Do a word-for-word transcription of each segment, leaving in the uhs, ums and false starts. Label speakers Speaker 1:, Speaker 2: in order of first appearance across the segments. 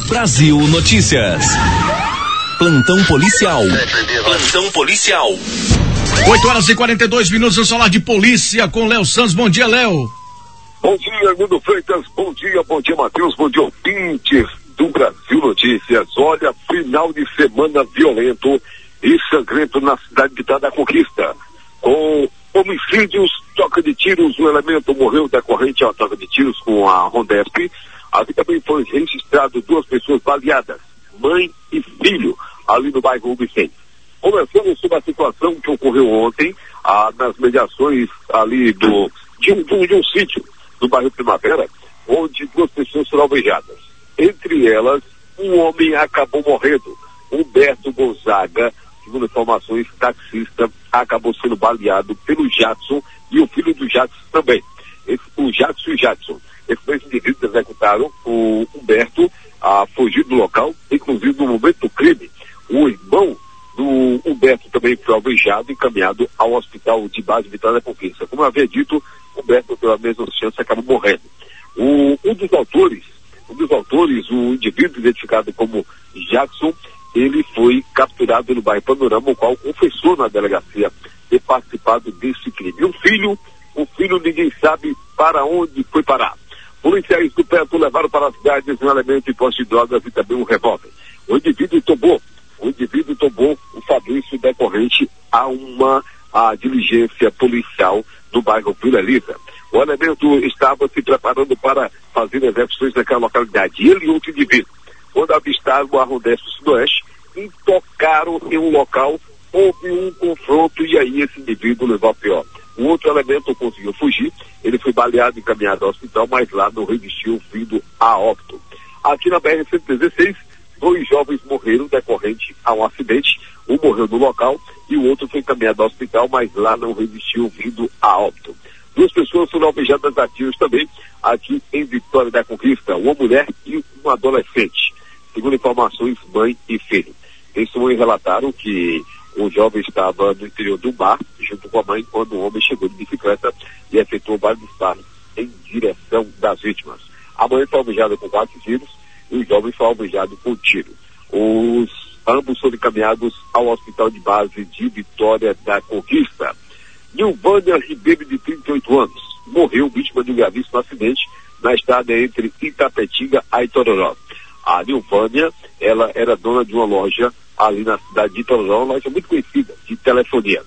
Speaker 1: Brasil Notícias. Plantão policial. Plantão policial.
Speaker 2: oito horas e quarenta e dois minutos, vamos falar de polícia com Léo Santos. Bom dia, Léo.
Speaker 3: Bom dia, Arlindo Freitas. Bom dia, bom dia, Matheus. Bom dia, ouvintes do Brasil Notícias. Olha, final de semana violento e sangrento na cidade de Vitória da Conquista. Com homicídios, troca de tiros, um elemento morreu decorrente à troca de tiros com a Rondesp. Ali também foi registrado duas pessoas baleadas, mãe e filho, ali no bairro Ubicente. Começando sobre a situação que ocorreu ontem, ah, nas mediações ali do, de, um, de, um, de um sítio do bairro Primavera, onde duas pessoas foram alvejadas. Entre elas, um homem acabou morrendo. Humberto Gonzaga, segundo informações, taxista, acabou sendo baleado pelo Jadson e o filho do Jadson também. Esse, o Jadson e o Jadson. Esses dois indivíduos executaram o Humberto a fugir do local, inclusive no momento do crime. O irmão do Humberto também foi alvejado e encaminhado ao hospital de base Vitória da Conquista. Como eu havia dito, Humberto, pela mesma chance, acabou morrendo. O, um dos autores, um dos autores, o indivíduo identificado como Jackson, ele foi capturado no bairro Panorama, o qual confessou na delegacia ter participado desse crime. O filho, o filho ninguém sabe para onde foi parar. Policiais do Petro levaram para a cidade um elemento de posse de drogas e também um revólver. O indivíduo tomou, o indivíduo tomou o Fabrício decorrente a uma a diligência policial do bairro Vila Elisa. O elemento estava se preparando para fazer execuções naquela localidade. Ele e outro indivíduo, quando avistaram a Rondesp Sudoeste e tocaram em um local, houve um confronto e aí esse indivíduo levou a pior. O outro elemento conseguiu fugir, ele foi baleado e encaminhado ao hospital, mas lá não resistiu, vindo a óbito. Aqui na B R cento e dezesseis, dois jovens morreram decorrente a um acidente, um morreu no local e o outro foi encaminhado ao hospital, mas lá não resistiu, vindo a óbito. Duas pessoas foram alvejadas a tiros também, aqui em Vitória da Conquista, uma mulher e um adolescente. Segundo informações, mãe e filho. Testemunhas relataram que o jovem estava no interior do bar, junto com a mãe, quando o homem chegou de bicicleta e efetuou vários disparos em direção das vítimas. A mãe foi alvejada com quatro tiros e o jovem foi alvejado com um tiro. Os ambos foram encaminhados ao hospital de base de Vitória da Conquista. Nilvânia Ribeiro, de trinta e oito anos, morreu vítima de um gravíssimo acidente na estrada entre Itapetinga e Itororó. A Nilvânia, ela era dona de uma loja ali na cidade de Itororó, uma loja muito conhecida de telefonia.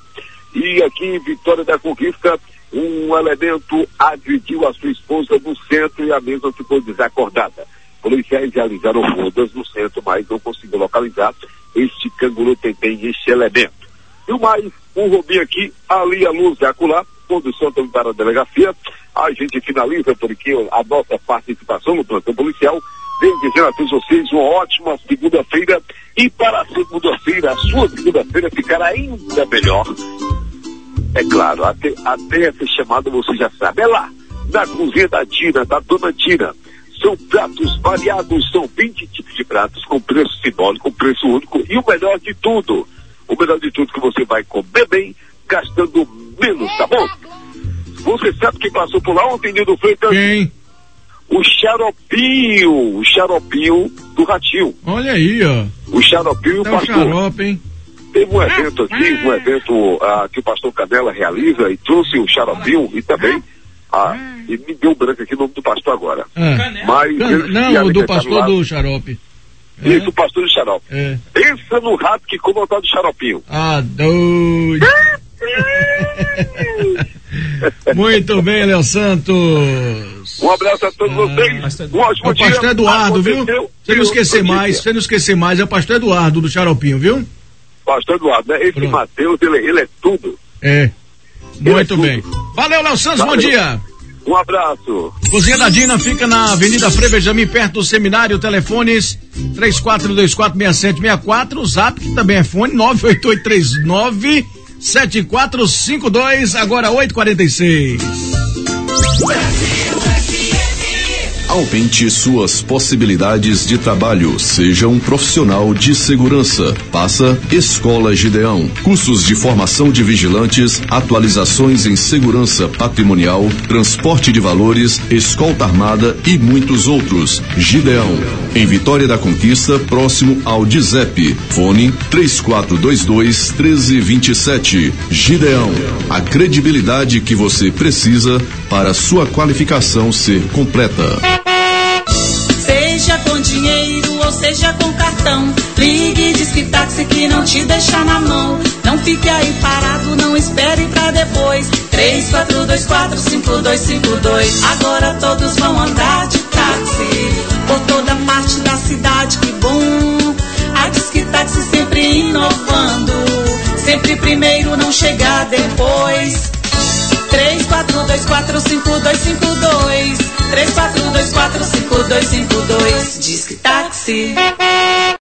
Speaker 3: E aqui em Vitória da Conquista, um elemento agrediu a sua esposa no centro e a mesma ficou desacordada. Policiais realizaram rondas no centro, mas não conseguiram localizar este canguru tem este elemento. E o mais, um roubinho aqui, ali a luz e acolá, condução também para a delegacia. A gente finaliza porque a nossa participação no plantão policial vem dizer a todos vocês uma ótima segunda-feira e para a segunda-feira, a sua segunda-feira ficar ainda melhor. É claro, até, até essa chamada você já sabe, é lá, na cozinha da Tina, da dona Tina. São pratos variados, são vinte tipos de pratos com preço simbólico, preço único e o melhor de tudo, o melhor de tudo que você vai comer bem, gastando menos, tá bom? Você sabe quem passou por lá ontem, Nildo Freitas?
Speaker 2: Quem?
Speaker 3: O Xaropinho, o Xaropinho do Ratinho.
Speaker 2: Olha aí, ó.
Speaker 3: O Xaropinho e o
Speaker 2: é
Speaker 3: pastor.
Speaker 2: O xarope, hein?
Speaker 3: Teve um evento aqui, um evento uh, que o pastor Canela realiza e trouxe o Xaropinho e também, uh, e me deu branco aqui o nome do pastor agora.
Speaker 2: É.
Speaker 3: Mas
Speaker 2: Can... Não, o do pastor lá. Do xarope.
Speaker 3: Isso, é. O pastor do xarope.
Speaker 2: É.
Speaker 3: Pensa no rato que como tá do Xaropinho.
Speaker 2: Ah, doido. Muito bem, Léo Santos.
Speaker 3: Um abraço a todos ah, vocês. Um ótimo
Speaker 2: é o pastor
Speaker 3: dia.
Speaker 2: Eduardo, viu? Você não esquecer mais, você não esquecer mais, é o pastor Eduardo do Xaropinho, viu?
Speaker 3: Pastor Eduardo, né? Esse Mateus, ele, ele é tudo.
Speaker 2: É. Muito
Speaker 3: é
Speaker 2: bem. Tudo. Valeu, Léo Santos, Valeu. Bom dia.
Speaker 3: Um abraço.
Speaker 2: Cozinha da Dina fica na Avenida Frei Benjamin, perto do seminário. Telefones três quatro dois quatro, seis sete seis quatro. O Zap, que também é fone, nove oito oito três nove sete quatro cinco dois. Agora oito e quarenta e seis.
Speaker 1: Aumente suas possibilidades de trabalho. Seja um profissional de segurança. Faça Escola Gideão. Cursos de formação de vigilantes, atualizações em segurança patrimonial, transporte de valores, escolta armada e muitos outros. Gideão, em Vitória da Conquista, próximo ao DIZEP. Fone três quatro dois dois, um três dois sete. Gideão, a credibilidade que você precisa para sua qualificação ser completa.
Speaker 4: Seja com dinheiro ou seja com cartão, ligue e Disque Táxi que não te deixa na mão. Não fique aí parado, não espere pra depois. três quatro dois quatro, cinco dois cinco dois. Agora todos vão andar de táxi por toda parte da cidade, que bom. A Disque Táxi sempre inovando, sempre primeiro, não chegar depois. três quatro dois quatro, cinco dois cinco dois. três quatro dois quatro, cinco dois cinco dois. Disque Táxi.